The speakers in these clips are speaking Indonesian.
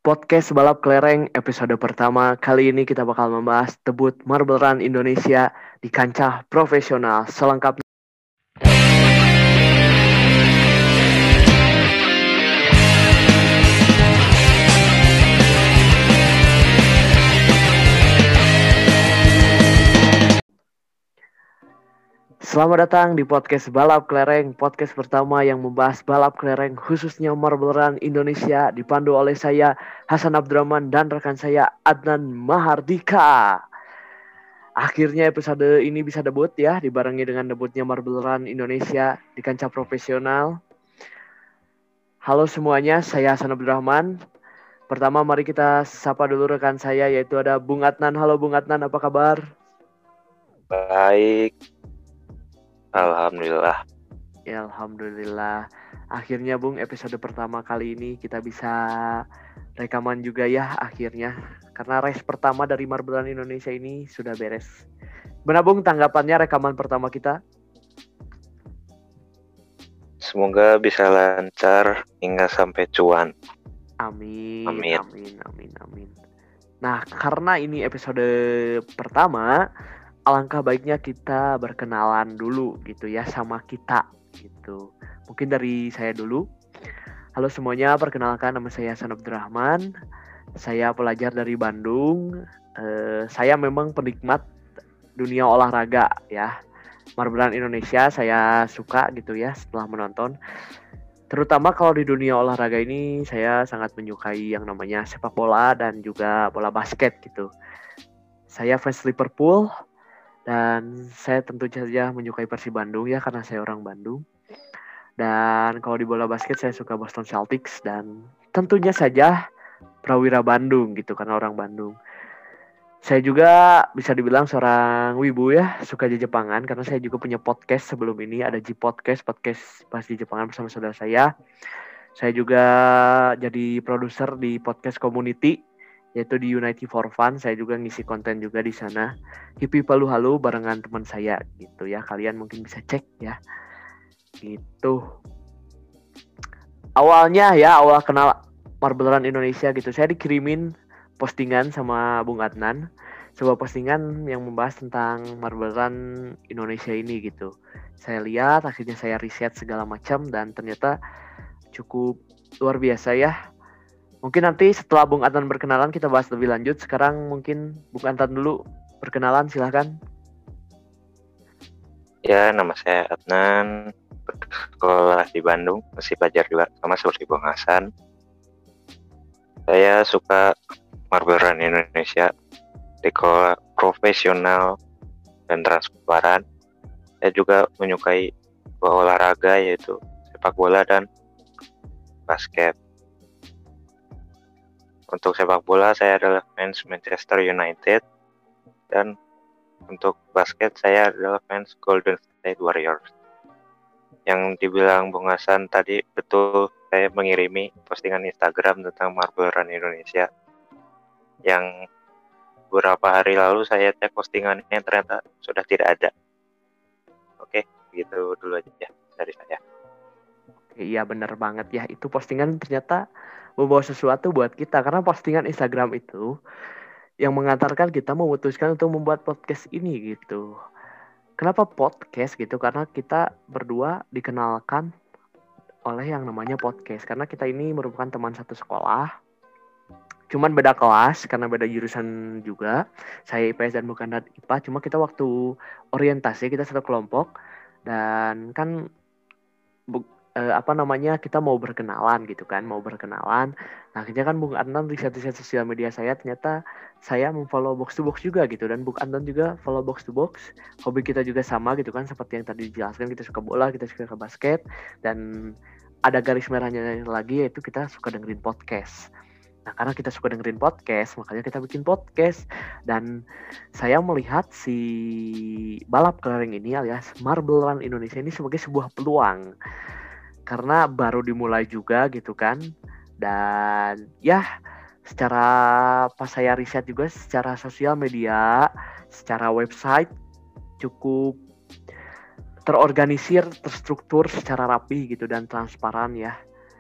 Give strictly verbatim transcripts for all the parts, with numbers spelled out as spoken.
Podcast Balap Kelereng episode pertama. Kali ini kita bakal membahas debut Marble Run Indonesia di kancah profesional. Selengkapnya. Selamat datang di podcast Balap Kelereng, podcast pertama yang membahas balap kelereng khususnya Marble Run Indonesia, dipandu oleh saya Hasan Abdurrahman dan rekan saya Adnan Mahardika. Akhirnya episode ini bisa debut ya, dibarengi dengan debutnya Marble Run Indonesia di kancah profesional. Halo semuanya, saya Hasan Abdurrahman. Pertama mari kita sapa dulu rekan saya, yaitu ada Bung Adnan. Halo Bung Adnan, apa kabar? Baik. Alhamdulillah. Ya, Alhamdulillah. Akhirnya Bung, episode pertama kali ini kita bisa rekaman juga ya akhirnya. Karena race pertama dari Marble Run Indonesia ini sudah beres. Benar Bung, tanggapannya rekaman pertama kita? Semoga bisa lancar hingga sampai cuan. Amin, amin, amin, amin, amin. Nah, karena ini episode pertama, alangkah baiknya kita berkenalan dulu gitu ya sama kita gitu. Mungkin dari saya dulu. Halo semuanya, perkenalkan nama saya Hasan Abdurrahman. Saya pelajar dari Bandung. Eh, saya memang penikmat dunia olahraga ya. Marble Run Indonesia saya suka gitu ya setelah menonton. Terutama kalau di dunia olahraga ini saya sangat menyukai yang namanya sepak bola dan juga bola basket gitu. Saya fans Liverpool. Dan saya tentu saja menyukai Persib Bandung ya karena saya orang Bandung. Dan kalau di bola basket saya suka Boston Celtics dan tentunya saja Prawira Bandung gitu karena orang Bandung. Saya juga bisa dibilang seorang wibu ya, suka Jepangan karena saya juga punya podcast sebelum ini, ada J Podcast, podcast bahas Jepangan bersama saudara saya. Saya juga jadi produser di podcast community yaitu di Unity for Fun. Saya juga ngisi konten juga di sana. Hippie Palu Halu barengan teman saya gitu ya. Kalian mungkin bisa cek ya. Gitu. Awalnya ya, awal kenal Marble Run Indonesia gitu. Saya dikirimin postingan sama Bung Adnan. Sebuah postingan yang membahas tentang Marble Run Indonesia ini gitu. Saya lihat, akhirnya saya riset segala macam dan ternyata cukup luar biasa ya. Mungkin nanti setelah Bung Adnan berkenalan kita bahas lebih lanjut. Sekarang mungkin Bung Adnan dulu berkenalan, silahkan. Ya, nama saya Adnan, bersekolah di Bandung, masih pelajar juga sama seperti Bung Hasan. Saya suka Marble Run Indonesia, dekor profesional dan transparan. Saya juga menyukai dua olahraga yaitu sepak bola dan basket. Untuk sepak bola saya adalah fans Manchester United dan untuk basket saya adalah fans Golden State Warriors. Yang dibilang Bung Hasan tadi betul, saya mengirimi postingan Instagram tentang Marble Run Indonesia yang beberapa hari lalu saya cek postingannya ternyata sudah tidak ada. Oke, begitu dulu aja ya dari saya. Iya benar banget ya, itu postingan ternyata membawa sesuatu buat kita karena postingan Instagram itu yang mengantarkan kita memutuskan untuk membuat podcast ini gitu. Kenapa podcast gitu? Karena kita berdua dikenalkan oleh yang namanya podcast karena kita ini merupakan teman satu sekolah. Cuman beda kelas karena beda jurusan juga. Saya I P S dan bukan I P A. Cuma kita waktu orientasi kita satu kelompok dan kan bu- eh, apa namanya kita mau berkenalan gitu kan, mau berkenalan. Nah, akhirnya kan Bung Adnan riset-riset sosial media saya, ternyata saya memfollow box to box juga gitu dan Bung Adnan juga follow box to box. Hobi kita juga sama gitu kan, seperti yang tadi dijelaskan, kita suka bola, kita suka basket dan ada garis merahnya lagi yaitu kita suka dengerin podcast. Nah, karena kita suka dengerin podcast, makanya kita bikin podcast. Dan saya melihat si balap kelereng ini alias Marble Run Indonesia ini sebagai sebuah peluang. Karena baru dimulai juga gitu kan. Dan ya secara pas saya riset juga secara sosial media, secara website cukup terorganisir, terstruktur secara rapi gitu dan transparan ya.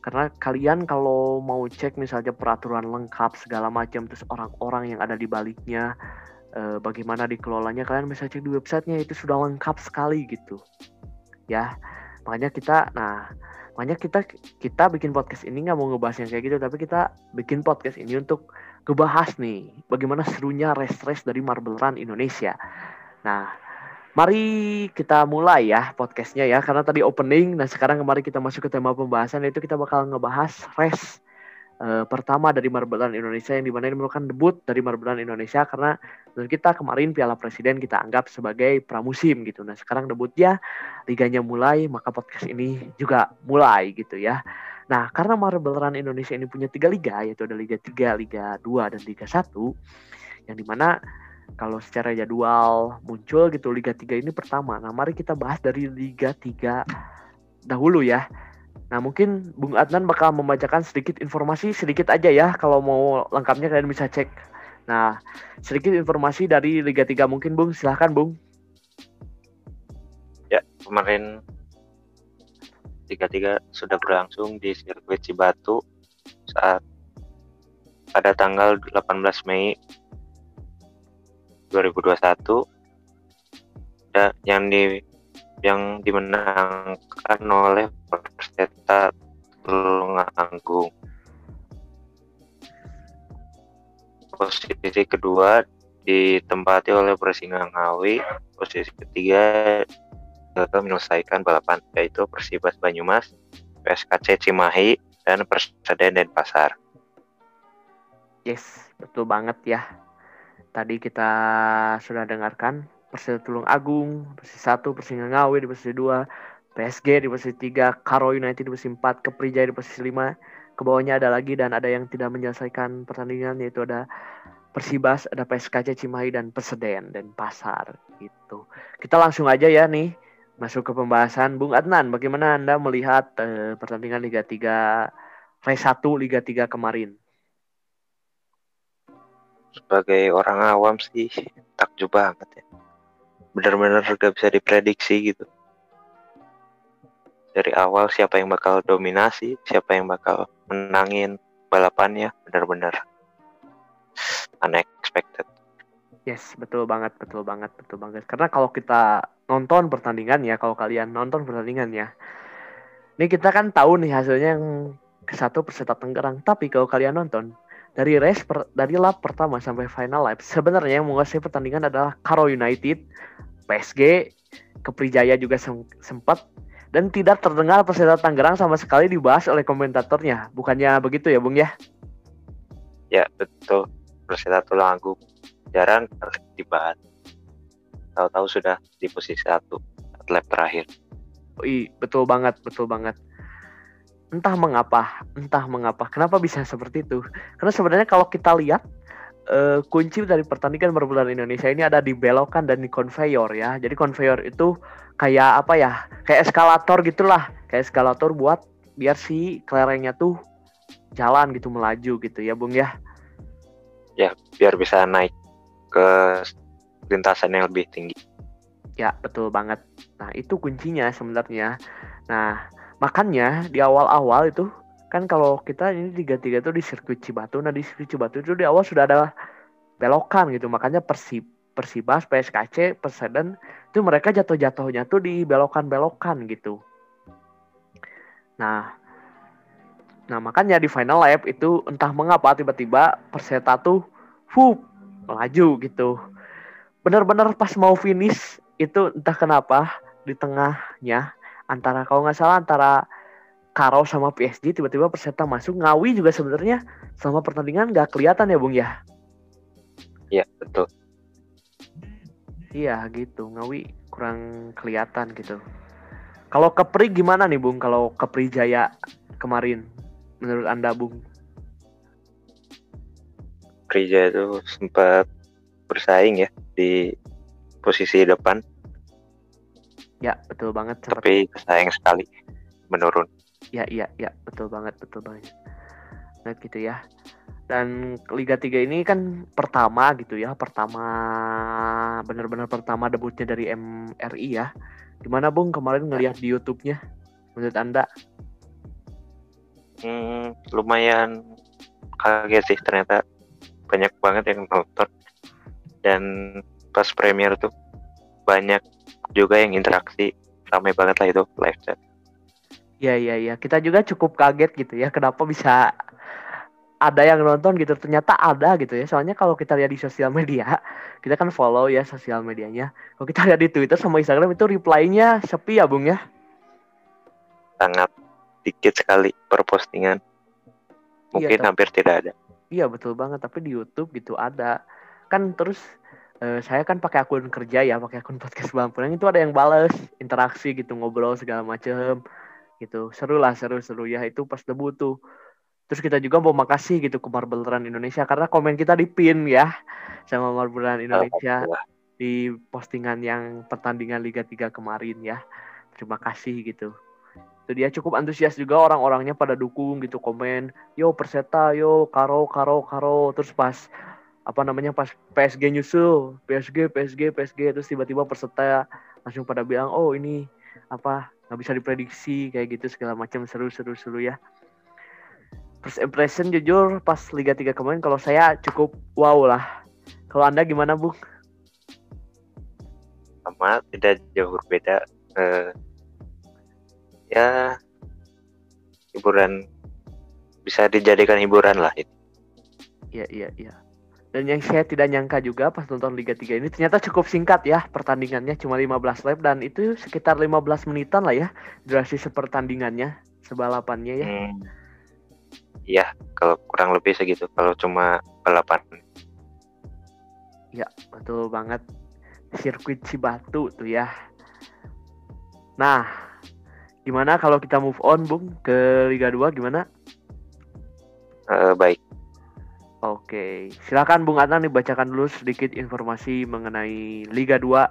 Karena kalian kalau mau cek misalnya peraturan lengkap segala macam, terus orang-orang yang ada di baliknya, eh, bagaimana dikelolanya, kalian bisa cek di websitenya, itu sudah lengkap sekali gitu. Ya, makanya kita, nah, makanya kita kita bikin podcast ini nggak mau ngebahas yang kayak gitu, tapi kita bikin podcast ini untuk ngebahas nih, bagaimana serunya race-race dari Marble Run Indonesia. Nah, mari kita mulai ya podcastnya ya, karena tadi opening. Nah sekarang kemarin kita masuk ke tema pembahasan, yaitu kita bakal ngebahas race uh, pertama dari Marble Run Indonesia, yang dimana ini merupakan debut dari Marble Run Indonesia, karena menurut kita kemarin Piala Presiden kita anggap sebagai pramusim gitu. Nah sekarang debutnya, liganya mulai, maka podcast ini juga mulai gitu ya. Nah karena Marble Run Indonesia ini punya tiga liga, yaitu ada Liga tiga, Liga dua, dan Liga satu, yang dimana kalau secara jadwal muncul gitu Liga tiga ini pertama. Nah mari kita bahas dari Liga tiga dahulu ya. Nah mungkin Bung Adnan bakal membacakan sedikit informasi, sedikit aja ya. Kalau mau lengkapnya kalian bisa cek. Nah sedikit informasi dari Liga tiga mungkin Bung, silahkan Bung. Ya, kemarin Liga tiga sudah berlangsung di sirkuit Cibatu saat pada tanggal delapan belas Mei dua ribu dua puluh satu, dan yang di yang dimenangkan oleh Perseta Tulungagung. Posisi kedua ditempati oleh Persingga Ngawi. Posisi ketiga gagal menyelesaikan balapan, yaitu Persibas Banyumas, P S K C Cimahi, dan Perseden Denpasar. Yes, betul banget ya. Tadi kita sudah dengarkan Persita Tulung Agung, Persisi satu, Persingga Ngawi di posisi dua, P S G di posisi tiga, Karo United di posisi empat, Keprijaya di posisi lima. Ke bawahnya ada lagi dan ada yang tidak menyelesaikan pertandingan, yaitu ada Persibas, ada P S K C Cimahi, dan Perseden Denpasar gitu. Kita langsung aja ya nih masuk ke pembahasan. Bung Adnan, bagaimana Anda melihat eh, pertandingan Liga tiga Race satu Liga tiga kemarin? Sebagai orang awam sih takjub banget ya, benar-benar gak bisa diprediksi gitu dari awal siapa yang bakal dominasi, siapa yang bakal menangin balapannya. Benar-benar unexpected. Yes, betul banget, betul banget, betul banget. Karena kalau kita nonton pertandingan ya, kalau kalian nonton pertandingan ya, ini kita kan tahu nih hasilnya yang ke satu Persita Tangerang. Tapi kalau kalian nonton dari race per, dari lap pertama sampai final lap, sebenarnya yang menguasai pertandingan adalah Karo United, P S G, Keprijaya juga sem- sempat, dan tidak terdengar Persita Tangerang sama sekali dibahas oleh komentatornya. Bukannya begitu ya, Bung ya? Ya, betul. Persita Tulungagung jarang dibahas. Tahu-tahu sudah di posisi satu lap terakhir. Oh, iya, betul banget, betul banget. Entah mengapa, entah mengapa, kenapa bisa seperti itu? Karena sebenarnya kalau kita lihat uh, kunci dari pertandingan Marble Run Indonesia ini ada di belokan dan di conveyor ya. Jadi conveyor itu kayak apa ya? Kayak eskalator gitulah, kayak eskalator buat biar si kelerengnya tuh jalan gitu, melaju gitu ya, Bung ya. Ya, biar bisa naik ke lintasan yang lebih tinggi. Ya, betul banget. Nah, itu kuncinya sebenarnya. Nah, makanya di awal-awal itu kan kalau kita ini Liga tiga itu di sirkuit Cibatu. Nah, di sirkuit Cibatu itu di awal sudah ada belokan gitu. Makanya Persib, Persibas, P S K C, Perseden itu mereka jatuh-jatuhnya tuh di belokan-belokan gitu. Nah, nah makanya di final lap itu entah mengapa tiba-tiba Perseta tuh fup, melaju gitu. Benar-benar pas mau finish itu entah kenapa di tengahnya antara kalau nggak salah antara Karo sama P S G tiba-tiba Perseta masuk. Ngawi juga sebenarnya selama pertandingan nggak kelihatan ya, Bung ya? Iya, betul. Iya gitu, Ngawi kurang kelihatan gitu. Kalau Kepri gimana nih, Bung? Kalau Keprijaya kemarin menurut Anda, Bung? Keprijaya itu sempat bersaing ya di posisi depan. Ya, betul banget. Sempat. Tapi sayang sekali menurun. Ya, iya, ya, betul banget, betul banget. Nah, gitu ya. Dan Liga tiga ini kan pertama gitu ya, pertama benar-benar pertama debutnya dari M R I ya. Gimana, Bung, kemarin ngelihat di YouTube-nya? Menurut Anda? Hmm, lumayan kaget sih, ternyata banyak banget yang nonton. Dan pas premier tuh banyak juga yang interaksi, ramai banget lah itu live chat. Iya iya iya, kita juga cukup kaget gitu ya, kenapa bisa ada yang nonton gitu, ternyata ada gitu ya. Soalnya kalau kita lihat di sosial media, kita kan follow ya sosial medianya. Kalau kita lihat di Twitter sama Instagram itu reply-nya sepi ya Bung ya. Sangat dikit sekali per postingan, Iya, mungkin tapi hampir tidak ada. iya betul banget, tapi di YouTube gitu ada. Kan terus eh, saya kan pakai akun kerja ya, pakai akun podcast Bampulang itu ada yang bales, interaksi gitu, ngobrol segala macem gitu. Seru lah, seru-seru ya itu pas debut tuh. Terus kita juga mau makasih gitu ke Marbelan Indonesia karena komen kita di pin ya sama Marbelan Indonesia Alhamdulillah. di postingan yang pertandingan Liga tiga kemarin ya. Terima kasih gitu. Itu dia cukup antusias juga, orang-orangnya pada dukung gitu, komen, yo Perseta, yo Karo, Karo, Karo. Terus pas apa namanya pas P S G nyusul, P S G, P S G, P S G, terus tiba-tiba Perseta langsung pada bilang, oh ini apa nggak bisa diprediksi kayak gitu segala macam, seru-seru seru ya. First impression jujur pas Liga tiga kemarin kalau saya cukup wow lah. Kalau Anda gimana, Bung? Sama tidak jauh berbeda. Eh, ya hiburan, bisa dijadikan hiburan lah itu. Iya, iya, iya. Dan yang saya tidak nyangka juga pas nonton Liga tiga ini ternyata cukup singkat ya pertandingannya, cuma lima belas lap dan itu sekitar lima belas menitan lah ya durasi sepertandingannya, sebalapannya ya. Hmm, ya kalau kurang lebih segitu kalau cuma balapan. Ya, betul banget. Sirkuit Cibatu tuh ya. Nah, gimana kalau kita move on, Bung, ke Liga dua gimana? Eh, baik. Oke, silakan Bung Adnan dibacakan dulu sedikit informasi mengenai Liga dua.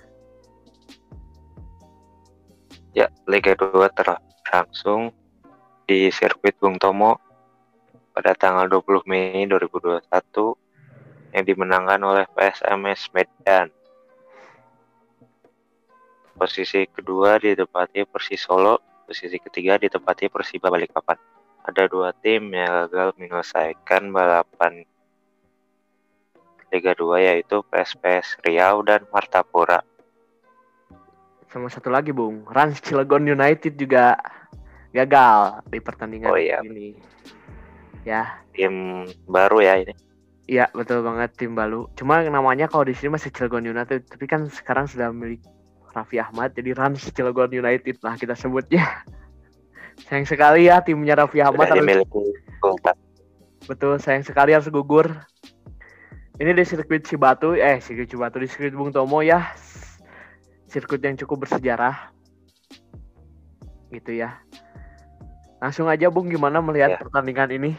Ya, Liga dua terlangsung di sirkuit Bung Tomo pada tanggal dua puluh Mei dua ribu dua puluh satu yang dimenangkan oleh P S M S Medan. Posisi kedua ditempati Persis Solo, posisi ketiga ditempati Persiba Balikpapan. Ada dua tim yang gagal menyelesaikan balapan Liga dua yaitu P S P S Riau dan Martapura. Sama satu lagi, Bung, Rans Cilegon United juga gagal di pertandingan Oh iya, ini. Ya, tim baru ya ini. iya betul banget, tim baru. Cuma namanya kalau di sini masih Cilegon United, tapi kan sekarang sudah milik Raffi Ahmad, jadi Rans Cilegon United lah kita sebutnya. Sayang sekali ya timnya Raffi Ahmad Sudah harus, dimiliki Sultan. betul sayang sekali harus gugur. Ini di sirkuit Cibatu, eh sirkuit Cibatu di sirkuit Bung Tomo ya, sirkuit yang cukup bersejarah, gitu ya. Langsung aja Bung, gimana melihat Ya. pertandingan ini?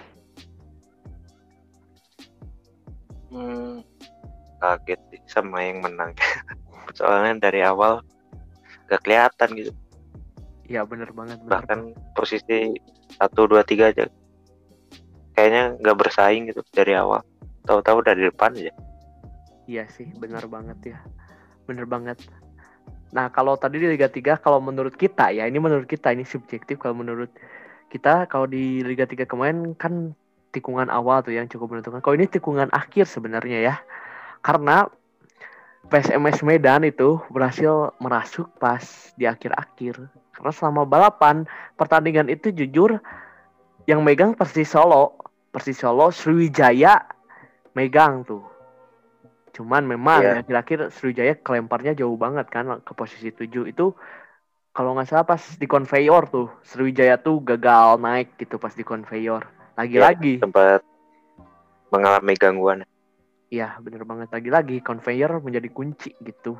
Hmm, kaget sih sama yang menang. Soalnya dari awal gak kelihatan gitu. Ya bener banget. Bener Bahkan banget. posisi satu, dua, tiga aja kayaknya gak bersaing gitu dari awal. Tahu-tahu dari depan aja. Iya sih, bener banget ya. Bener banget. Nah kalau tadi di Liga tiga, kalau menurut kita ya, ini menurut kita, ini subjektif. Kalau menurut kita, kalau di Liga tiga kemarin kan tikungan awal tuh yang cukup menentukan. Kalau ini tikungan akhir sebenarnya ya. Karena P S M S Medan itu berhasil merasuk pas di akhir-akhir. Karena selama balapan, pertandingan itu jujur yang megang Persis Solo. Persis Solo, Sriwijaya megang tuh. Cuman memang Iya. di akhir-akhir Sriwijaya kelemparnya jauh banget kan ke posisi tujuh. Itu kalau nggak salah pas di conveyor tuh, Sriwijaya tuh gagal naik gitu pas di conveyor. Ya, Lagi-lagi. sempat mengalami gangguan. Iya bener banget, lagi-lagi conveyor menjadi kunci gitu.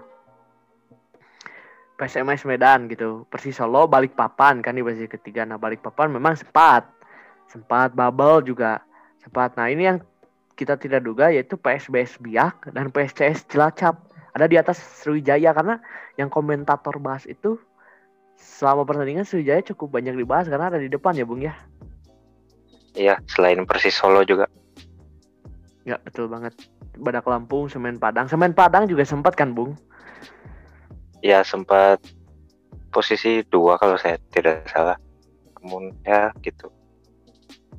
P S M S Medan gitu, Persis Solo Balikpapan kan di posisi ketiga. Nah Balikpapan memang sempat sempat bubble juga sempat. Nah ini yang kita tidak duga yaitu P S B S Biak dan P S C S Cilacap ada di atas Sriwijaya, karena yang komentator bahas itu selama pertandingan Sriwijaya cukup banyak dibahas karena ada di depan ya Bung ya. Iya, selain Persis Solo juga. Ya betul banget. Badak Lampung, Semen Padang, Semen Padang juga sempat kan Bung? Ya sempat posisi dua kalau saya tidak salah. Namun ya gitu.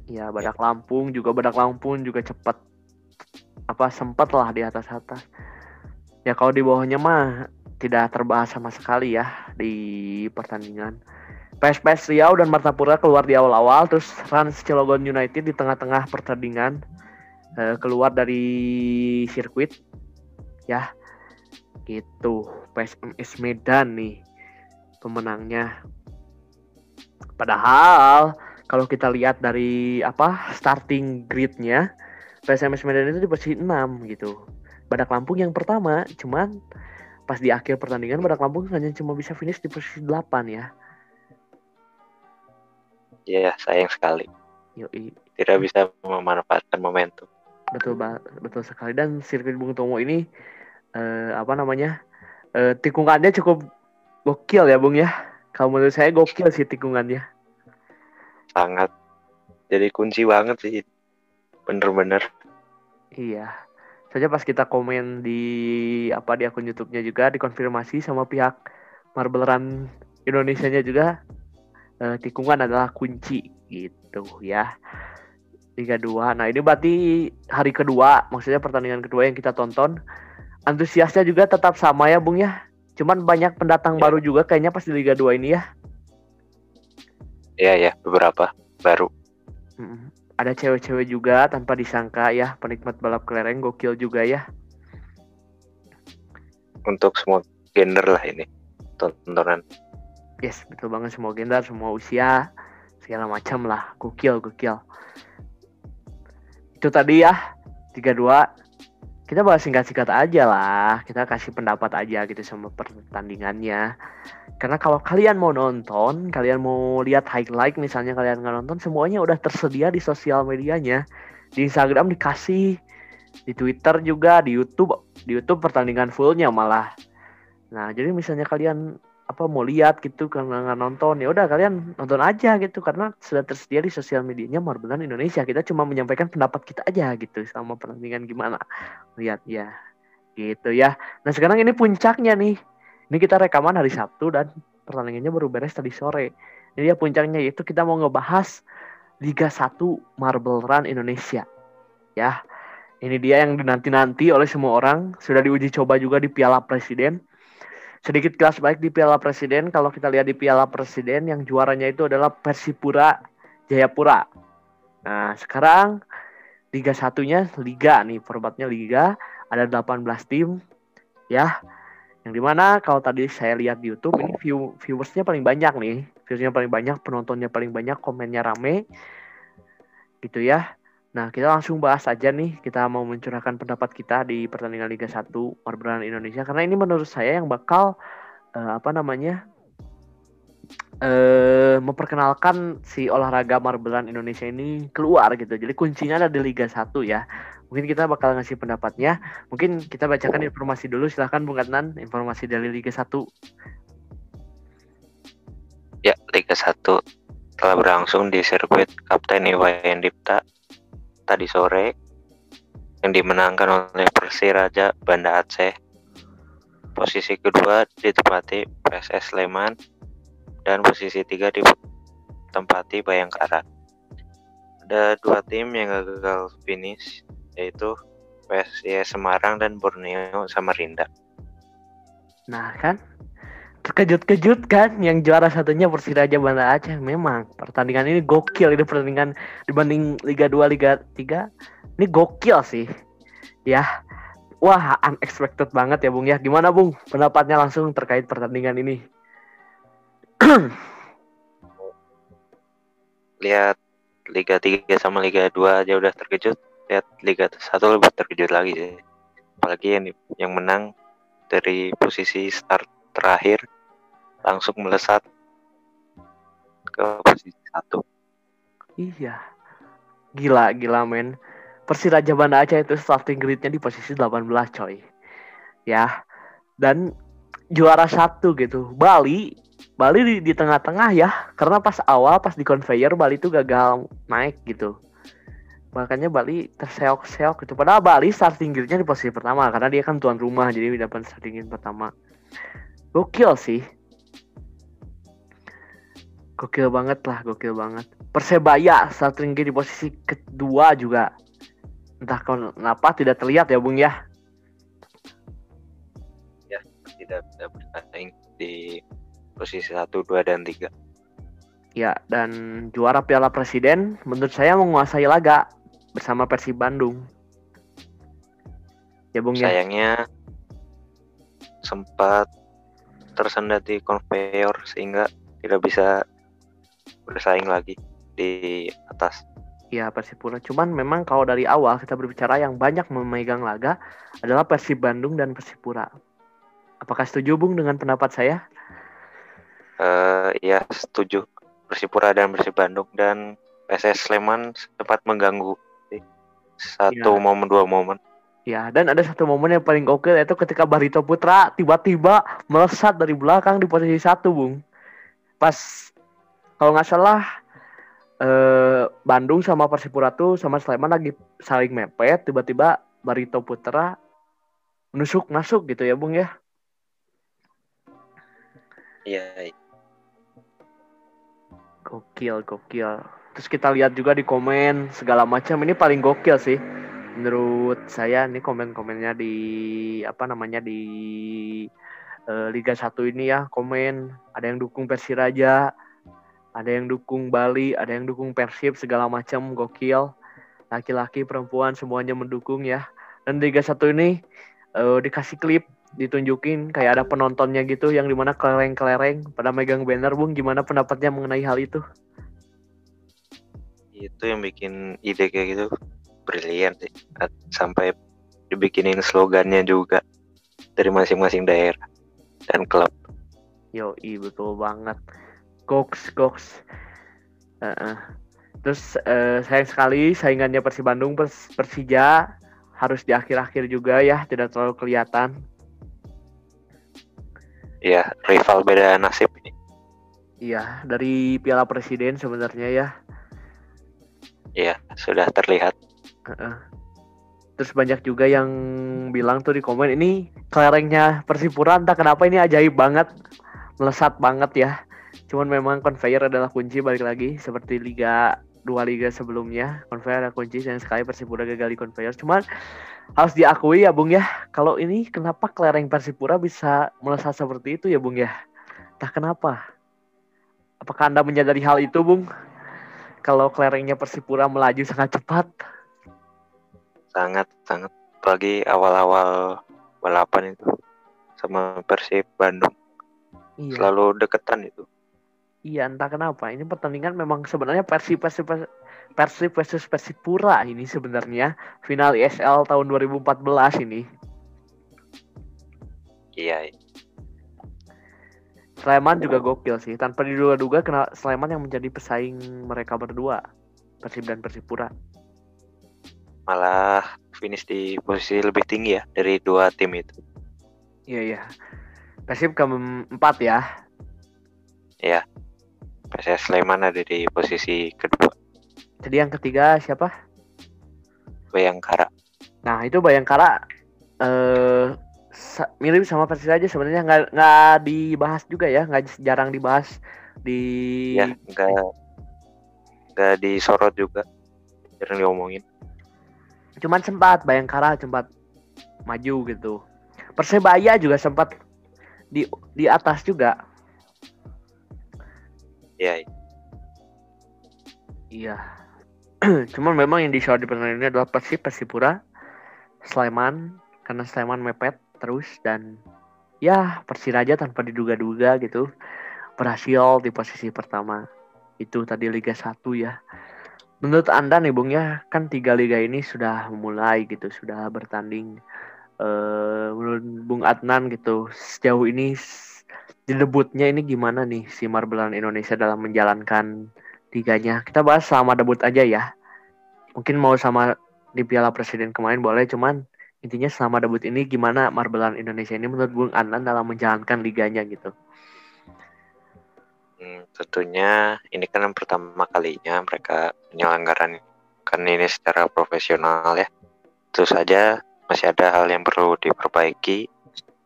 Ya, Badak Lampung juga Badak Lampung juga cepat apa sempat lah di atas atas. Ya kalau di bawahnya mah tidak terbahas sama sekali ya di pertandingan. P S P S Riau dan Martapura keluar di awal-awal, terus Rans Cilegon United di tengah-tengah pertandingan eh, keluar dari sirkuit ya gitu. P S M S Medan nih pemenangnya. Padahal kalau kita lihat dari apa starting grid-nya, P S M S Medan itu di posisi enam gitu. Badak Lampung yang pertama, cuman pas di akhir pertandingan Badak Lampung hanya cuma bisa finish di posisi delapan ya. Iya, sayang sekali. Yoi. Tidak bisa memanfaatkan momentum. Betul betul sekali, dan sirkuit Bung Tomo ini eh, apa namanya? Eh, tikungannya cukup gokil ya, Bung ya. Kalau menurut saya gokil sih tikungannya. Sangat. Jadi kunci banget sih. Bener-bener. Iya. Saja pas kita komen di apa di akun YouTube-nya juga dikonfirmasi sama pihak Marble Run Indonesia-nya juga eh, tikungan adalah kunci gitu ya. Liga dua. Nah, ini berarti hari kedua, maksudnya pertandingan kedua yang kita tonton. Antusiasnya juga tetap sama ya, Bung ya. Cuman banyak pendatang Ya. baru juga kayaknya pas di Liga dua ini ya. Iya ya, beberapa baru. Hmm. Ada cewek-cewek juga tanpa disangka ya, penikmat balap kelereng gokil juga ya. Untuk semua gender lah ini tontonan. Yes, betul banget, semua gender, semua usia, segala macam lah, gokil, gokil. Itu tadi ya, tiga dua. Kita bahas singkat-singkat aja lah, kita kasih pendapat aja gitu sama pertandingannya. Karena kalau kalian mau nonton, kalian mau lihat highlight misalnya kalian nggak nonton, semuanya udah tersedia di sosial medianya. Di Instagram dikasih, di Twitter juga, di YouTube, di YouTube pertandingan fullnya malah. Nah, jadi misalnya kalian apa mau lihat gitu karena nggak nonton, ya udah kalian nonton aja gitu karena sudah tersedia di sosial medianya Marble Run Indonesia. Kita cuma menyampaikan pendapat kita aja gitu sama pertandingan gimana lihat ya gitu ya. Nah sekarang ini puncaknya nih, ini kita rekaman hari Sabtu dan pertandingannya baru beres tadi sore. Ini dia puncaknya, yaitu kita mau ngebahas Liga satu Marble Run Indonesia ya. Ini dia yang dinanti-nanti oleh semua orang, sudah diuji coba juga di Piala Presiden. Sedikit kelas baik di Piala Presiden, kalau kita lihat di Piala Presiden yang juaranya itu adalah Persipura Jayapura. Nah sekarang Liga satunya Liga nih, formatnya Liga, ada delapan belas tim ya. Yang dimana kalau tadi saya lihat di YouTube ini view viewersnya paling banyak nih, viewersnya paling banyak, penontonnya paling banyak, komennya rame gitu ya. Nah kita langsung bahas aja nih, kita mau mencurahkan pendapat kita di pertandingan Liga satu Marble Run Indonesia, karena ini menurut saya yang bakal uh, apa namanya uh, memperkenalkan si olahraga Marble Run Indonesia ini keluar gitu. Jadi kuncinya ada di Liga satu ya. Mungkin kita bakal ngasih pendapatnya. Mungkin kita bacakan informasi dulu, silahkan Bung Adnan, informasi dari Liga satu. Ya, Liga satu telah berlangsung di sirkuit Kapten Iwayan Dipta tadi sore, yang dimenangkan oleh Persiraja Banda Aceh. Posisi kedua ditempati P S S Sleman dan posisi tiga ditempati Bayangkara. Ada dua tim yang gagal finish, yaitu P S I S Semarang dan Borneo Samarinda. Nah kan, terkejut-kejut kan, yang juara satunya Persiraja Banda Aceh. Memang pertandingan ini gokil, ini pertandingan dibanding Liga dua, Liga tiga, ini gokil sih ya. Wah, unexpected banget ya Bung ya. Gimana Bung pendapatnya langsung terkait pertandingan ini? Lihat Liga tiga sama Liga dua aja udah terkejut, lihat Liga satu lebih terkejut lagi sih. Apalagi yang, yang menang dari posisi start terakhir langsung melesat ke posisi satu. Iya, gila gila men. Persiraja Banda Aceh itu starting grid-nya di posisi delapan belas coy ya, dan juara satu gitu. Bali Bali di, di tengah-tengah ya, karena pas awal pas di conveyor Bali itu gagal naik gitu, makanya Bali terseok-seok gitu. Padahal Bali starting grid-nya di posisi pertama karena dia kan tuan rumah, jadi dapat starting grid pertama. Gokil sih, gokil banget lah, gokil banget. Persebaya saat tinggi di posisi kedua juga. Entah kenapa tidak terlihat ya Bung ya. Ya, tidak bisa bersaing di posisi satu, dua, dan tiga. Ya, dan juara Piala Presiden menurut saya menguasai laga bersama Persib Bandung. Ya Bung ya. Sayangnya sempat tersendat di konveyor sehingga tidak bisa bersaing lagi di atas. Ya Persipura. Cuman memang kalau dari awal kita berbicara yang banyak memegang laga adalah Persib Bandung dan Persipura. Apakah setuju Bung dengan pendapat saya? Uh, ya setuju. Persipura dan Persib Bandung dan P S S Sleman sempat mengganggu satu ya. momen dua momen. Ya, dan ada satu momen yang paling gokil yaitu ketika Barito Putra tiba-tiba melesat dari belakang di posisi satu, Bung. Pas kalau nggak salah eh, Bandung sama Persipura tuh sama Sleman lagi saling mepet, tiba-tiba Barito Putra menusuk masuk gitu ya, Bung ya. Iya. Gokil, gokil. Terus kita lihat juga di komen segala macam, ini paling gokil sih. Menurut saya nih komen-komennya di apa namanya di uh, Liga satu ini ya, komen ada yang dukung Persiraja, ada yang dukung Bali, ada yang dukung Persib, segala macam gokil. Laki-laki, perempuan semuanya mendukung ya. Dan Liga satu ini uh, dikasih klip, ditunjukin kayak ada penontonnya gitu yang dimana kelereng-kelereng pada megang banner. Bung, gimana pendapatnya mengenai hal itu? Itu yang bikin ide kayak gitu brilian sih, sampai dibikinin slogannya juga dari masing-masing daerah dan klub. Yoi, betul banget. Goks, goks. Uh-uh. Terus uh, sayang sekali saingannya Persib Bandung, Pers- Persija harus di akhir-akhir juga ya, tidak terlalu kelihatan. Iya, rival beda nasib ini. Iya, dari Piala Presiden sebenarnya ya. Iya, sudah terlihat. Uh-uh. Terus banyak juga yang bilang tuh di komen, ini kelerengnya Persipura entah kenapa ini ajaib banget, melesat banget ya. Cuman memang conveyor adalah kunci, balik lagi seperti Liga dua liga sebelumnya, conveyor adalah kunci, dan sekali Persipura gagal di conveyor. Cuman harus diakui ya Bung ya, kalau ini kenapa kelereng Persipura bisa melesat seperti itu ya Bung ya. Entah kenapa. Apakah Anda menyadari hal itu Bung? Kalau kelerengnya Persipura melaju sangat cepat. Sangat, sangat. Apalagi awal-awal balapan itu sama Persib Bandung. Iya. Selalu deketan itu. Iya, entah kenapa. Ini pertandingan memang sebenarnya Persib Persib Persib versus Persipura ini sebenarnya final I S L tahun dua ribu empat belas ini. Iya. Sleman juga gokil sih. Tanpa diduga-duga kena Sleman yang menjadi pesaing mereka berdua, Persib dan Persipura. Malah finish di posisi lebih tinggi ya dari dua tim itu. Iya, iya. Persib keempat ya. Iya. P S S Sleman ada di posisi kedua. Jadi yang ketiga siapa? Bayangkara. Nah, itu Bayangkara eh sa- mirip sama Persija aja sebenarnya, nggak nggak dibahas juga ya, nggak jarang dibahas di. Ya, nggak nggak disorot juga, jarang diomongin. Cuman sempat Bayangkara sempat maju gitu. Persebaya juga sempat di di atas juga. Iya. Iya. Cuman memang yang disorot di pertandingan ini adalah Persib, Persipura, Sleman, karena Sleman mepet terus, dan ya Persiraja tanpa diduga-duga gitu berhasil di posisi pertama. Itu tadi Liga satu ya. Menurut Anda nih Bung ya, kan tiga liga ini sudah memulai gitu, sudah bertanding. Uh, menurut Bung Adnan gitu, sejauh ini di debutnya ini gimana nih si Marbelan Indonesia dalam menjalankan liganya? Kita bahas sama debut aja ya. Mungkin mau sama di Piala Presiden kemarin boleh, cuman intinya selama debut ini gimana Marbelan Indonesia ini menurut Bung Adnan dalam menjalankan liganya gitu? Hmm, tentunya ini kan yang pertama kalinya mereka menyelenggarakan ini secara profesional ya. Tentu saja masih ada hal yang perlu diperbaiki.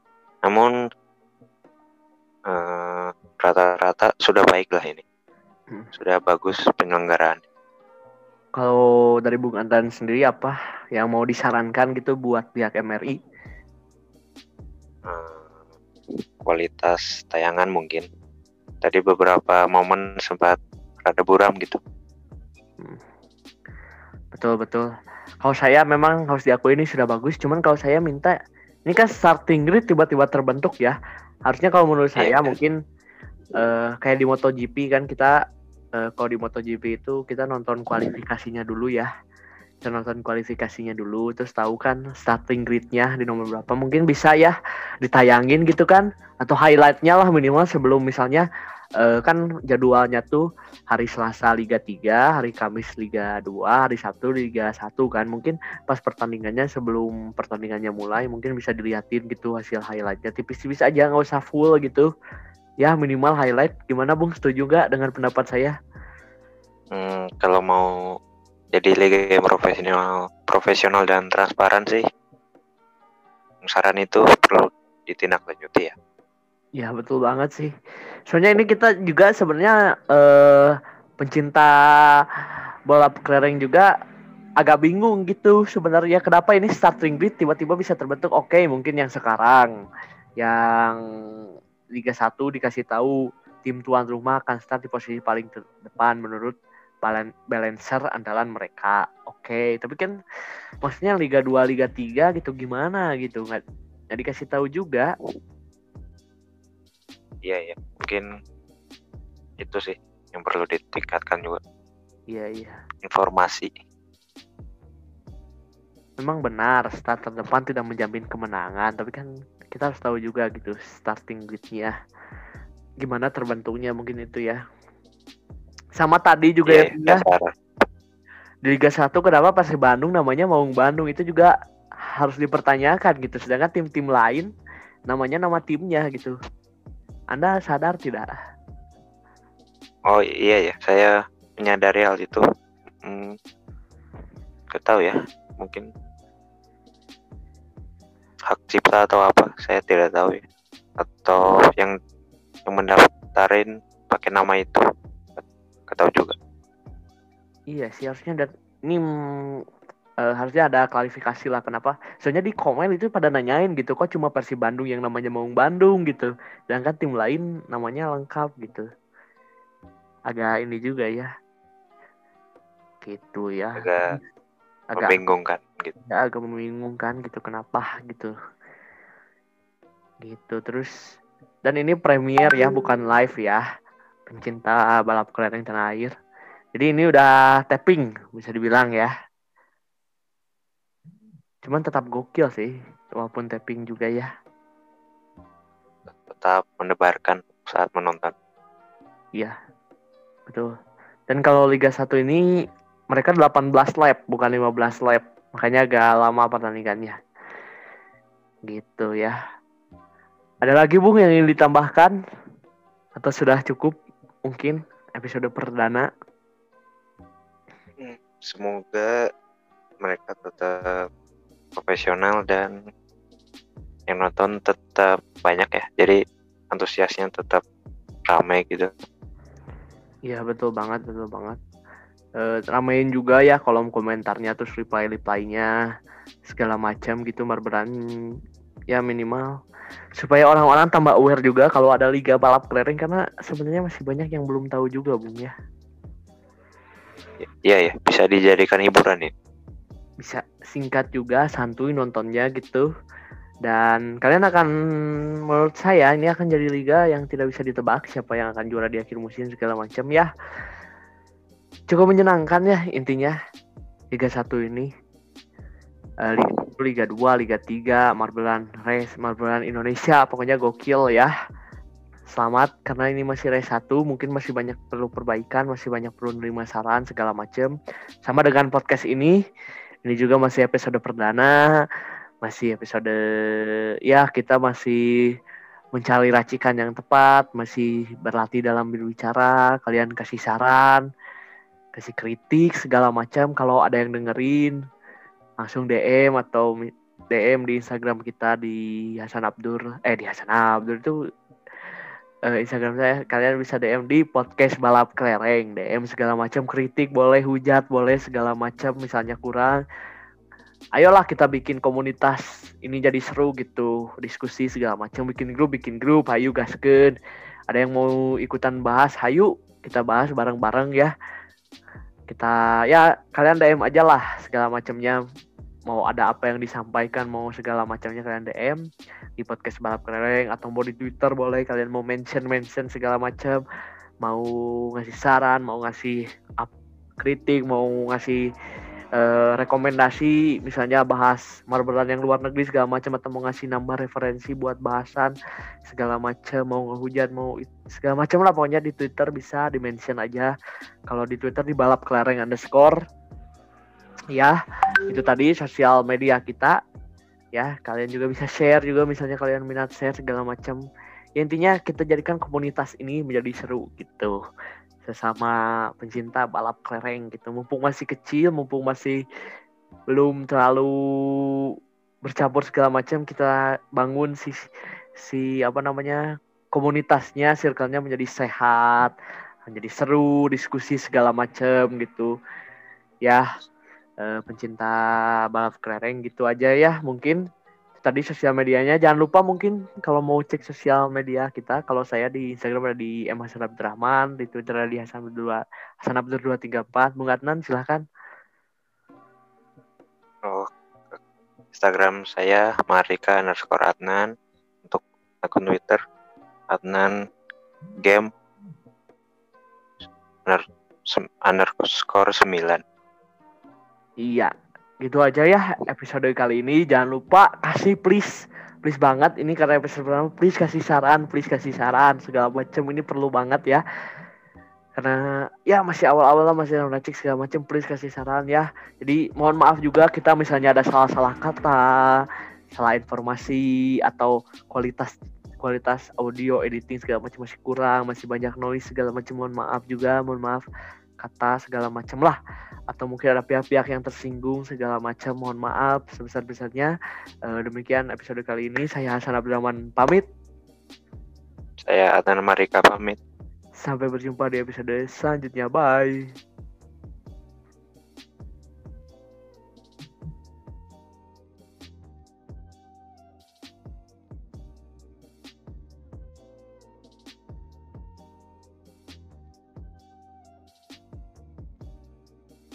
Namun eh, rata-rata sudah baik lah ini. Hmm. sudah bagus penyelenggaraan. Kalau dari Bung Andan sendiri apa yang mau disarankan gitu buat pihak M R I? Hmm, kualitas tayangan mungkin. Tadi beberapa momen sempat rada buram gitu. Hmm. Betul betul. Kalau saya memang harus diakui ini sudah bagus. Cuman kalau saya minta, ini kan starting grid tiba-tiba terbentuk ya. Harusnya kalau menurut saya Iya. mungkin uh, kayak di MotoGP kan kita uh, kalau di MotoGP itu kita nonton kualifikasinya dulu ya. Kita nonton kualifikasinya dulu, terus tahu kan starting gridnya di nomor berapa. Mungkin bisa ya ditayangin gitu kan, atau highlightnya lah minimal sebelum misalnya uh, kan jadwalnya tuh hari Selasa Liga tiga, hari Kamis Liga dua, hari Sabtu Liga satu kan. Mungkin pas pertandingannya sebelum pertandingannya mulai mungkin bisa dilihatin gitu hasil highlightnya tipis-tipis aja, nggak usah full gitu. Ya minimal highlight. Gimana Bung, setuju nggak dengan pendapat saya? Hmm, kalau mau jadi liga yang profesional, profesional dan transparan sih, saran itu perlu ditindaklanjuti ya. Ya betul banget sih. Soalnya ini kita juga sebenarnya eh, pencinta balap kelereng juga agak bingung gitu sebenarnya kenapa ini starting grid tiba-tiba bisa terbentuk. Oke, mungkin yang sekarang yang Liga satu dikasih tahu tim tuan rumah akan start di posisi paling depan menurut balancer andalan mereka. Oke, tapi kan maksudnya Liga dua, Liga tiga gitu gimana gitu nggak nggak dikasih tahu juga. Iya ya, mungkin itu sih yang perlu ditingkatkan juga. Iya iya. Informasi. Memang benar start terdepan tidak menjamin kemenangan, tapi kan kita harus tahu juga gitu starting gridnya gimana terbentuknya mungkin itu ya. Sama tadi juga Iya, ya, dasar. di Liga satu kenapa Persib Bandung namanya Maung Bandung itu juga harus dipertanyakan gitu. Sedangkan tim-tim lain namanya nama timnya gitu. Anda sadar tidak? Oh iya ya, saya menyadari hal itu. Hmm, gak tahu ya, mungkin hak cipta atau apa, saya tidak tahu ya. Atau yang yang mendaftarin pakai nama itu, gak tahu juga. Iya sih harusnya dan ini mm, uh, harusnya ada klarifikasi lah kenapa. Soalnya di komen itu pada nanyain gitu kok cuma Persib Bandung yang namanya Maung Bandung gitu. Sedangkan tim lain namanya lengkap gitu. Agak ini juga ya. Gitu ya. Agak Agak membingungkan gitu. ya, agak membingungkan gitu kenapa gitu. Gitu terus dan ini premier ya bukan live ya. Pencinta balap kelereng tanah air. Jadi ini udah tapping bisa dibilang ya. Cuman tetap gokil sih walaupun tapping juga ya. Tetap mendebarkan saat menonton. Iya, betul. Dan kalau Liga satu ini mereka delapan belas lap bukan lima belas lap. Makanya agak lama pertandingannya. Gitu ya. Ada lagi Bung yang ingin ditambahkan atau sudah cukup mungkin episode perdana? Hmm, semoga mereka tetap profesional dan yang nonton tetap banyak ya. Jadi antusiasnya tetap ramai gitu. Iya betul banget, betul banget. E, ramein juga ya kolom komentarnya terus reply-reply-nya segala macam gitu marberan ya minimal supaya orang-orang tambah aware juga kalau ada liga balap kelereng karena sebenarnya masih banyak yang belum tahu juga Bung ya. Iya ya, bisa dijadikan hiburan ya. Bisa singkat juga, santuy nontonnya gitu. Dan kalian akan, menurut saya ini akan jadi liga yang tidak bisa ditebak siapa yang akan juara di akhir musim segala macam ya. Cukup menyenangkan ya intinya Liga satu ini. Uh, Liga, Liga dua, Liga tiga, Marbelan Race, Marbelan Indonesia, pokoknya gokil ya. Selamat karena ini masih race satu, mungkin masih banyak perlu perbaikan, masih banyak perlu menerima saran segala macam. Sama dengan podcast ini, ini juga masih episode perdana, masih episode ya kita masih mencari racikan yang tepat, masih berlatih dalam berbicara, kalian kasih saran, kasih kritik segala macam kalau ada yang dengerin langsung D M atau D M di Instagram kita di Hasan Abdur eh di Hasan Abdur itu uh, Instagram saya, kalian bisa D M di podcast balap kelereng, D M segala macam, kritik boleh, hujat boleh, segala macam. Misalnya kurang, ayolah kita bikin komunitas ini jadi seru gitu, diskusi segala macam, bikin grup bikin grup hayu gaskeun. Ada yang mau ikutan bahas, hayu kita bahas bareng-bareng ya. Kita ya kalian D M aja lah segala macamnya, mau ada apa yang disampaikan, mau segala macamnya kalian D M di podcast balap kelereng, atau mau di Twitter boleh, kalian mau mention mention segala macam, mau ngasih saran, mau ngasih up, kritik, mau ngasih Uh, rekomendasi, misalnya bahas marbelan yang luar negeri segala macam, atau mau ngasih nambah referensi buat bahasan segala macam, mau ngehujat, mau segala macam lah pokoknya. Di Twitter bisa di mention aja. Kalau di Twitter di balap kelereng underscore ya. Itu tadi sosial media kita ya. Kalian juga bisa share juga, misalnya kalian minat share segala macam ya. Intinya kita jadikan komunitas ini menjadi seru gitu, sesama pencinta balap kelereng gitu. Mumpung masih kecil, mumpung masih belum terlalu bercampur segala macam, kita bangun si si apa namanya komunitasnya, circle-nya menjadi sehat, menjadi seru, diskusi segala macam gitu ya. Eh, pencinta balap kelereng gitu aja ya. Mungkin tadi sosial medianya, jangan lupa mungkin kalau mau cek sosial media kita, kalau saya di Instagram ada di M Hasan Abdurrahman, di Twitter ada di Hasan Abdur Hasan Abdur dua tiga empat. Bung Adnan silahkan. Oh, Instagram saya Marika underscore Adnan. Untuk akun Twitter Adnan Game underscore sembilan. Iya, gitu aja ya episode kali ini. Jangan lupa kasih please please banget ini, karena episode pertama, please kasih saran, please kasih saran segala macam, ini perlu banget ya, karena ya masih awal-awal lah, masih racik segala macam. Please kasih saran ya. Jadi mohon maaf juga kita misalnya ada salah-salah kata, salah informasi, atau kualitas kualitas audio editing segala macam masih kurang, masih banyak noise segala macam. Mohon maaf juga, mohon maaf kata segala macam lah, atau mungkin ada pihak-pihak yang tersinggung segala macam, mohon maaf sebesar-besarnya. Uh, demikian episode kali ini, saya Hasan Abdurrahman pamit. Saya Adnan Marika pamit. Sampai berjumpa di episode selanjutnya, bye.